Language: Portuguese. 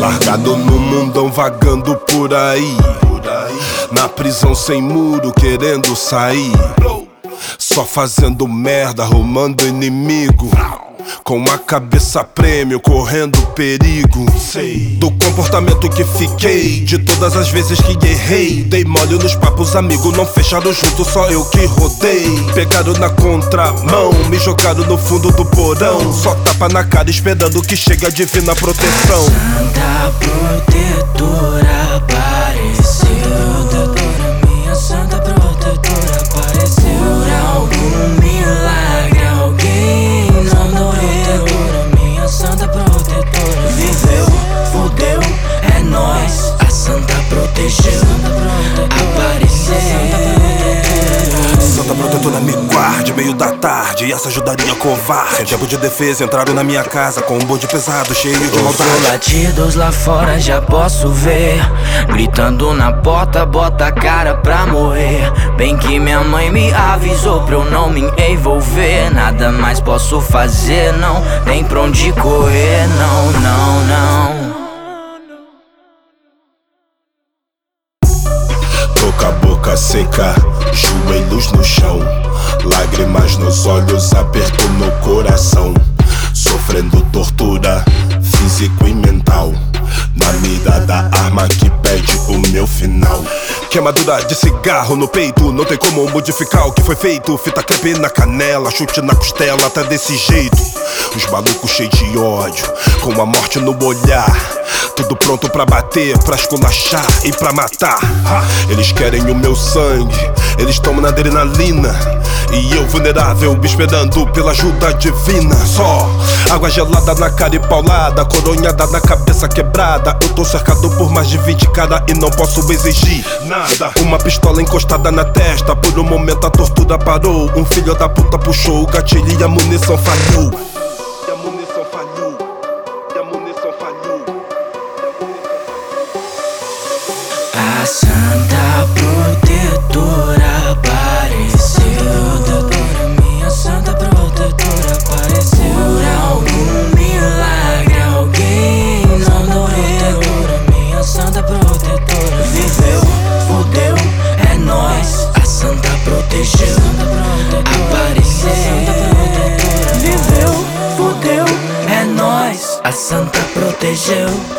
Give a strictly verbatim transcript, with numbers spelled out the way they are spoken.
Largado no mundão, vagando por aí, na prisão sem muro, querendo sair. Só fazendo merda, arrumando inimigo, com a cabeça prêmio, correndo perigo. Do comportamento que fiquei, de todas as vezes que errei. Dei mole nos papos, amigo, não fecharam junto, só eu que rodei. Pegaram na contramão, me jogaram no fundo do porão. Só tapa na cara esperando que chegue a divina proteção. Santa protetora apareceu, doutora, minha santa protetora apareceu. Por algum milagre alguém não doeu, minha santa protetora viveu, fudeu, é nóis, a santa protegeu, apareceu. Santa protetora me guarde, meio da tarde, essa ajudaria covarde. Sem tempo de defesa, entraram na minha casa com um bonde pesado, cheio de maldade. Os latidos lá fora já posso ver, gritando na porta, bota a cara pra morrer. Bem que minha mãe me avisou pra eu não me envolver. Nada mais posso fazer, não tem pra onde correr, não, não, não. Tô com a boca seca, joelhos no chão, lágrimas nos olhos, aperto no coração. Sofrendo tortura, físico e mental, na mira da arma que pede o meu final. Queimadura de cigarro no peito, não tem como modificar o que foi feito. Fita crepe na canela, chute na costela, tá desse jeito. Os malucos cheios de ódio, com a morte no olhar, tudo pronto pra bater, pra esculachar e pra matar. Eles querem o meu sangue, eles tomam na adrenalina, e eu vulnerável, esperando pela ajuda divina. Só água gelada na cara e paulada, coronhada na cabeça quebrada. Eu tô cercado por mais de vinte cara e não posso exigir nada. Uma pistola encostada na testa, por um momento a tortura parou. Um filho da puta puxou o gatilho e a munição falhou. E a munição falhou, e a munição falhou. A santa protetora apareceu, doutora, minha santa protetora apareceu. Por algum milagre alguém não doeu, minha santa protetora viveu, fudeu, é nóis, a santa protegeu, apareceu. Viveu, fudeu, é nóis, a santa protegeu.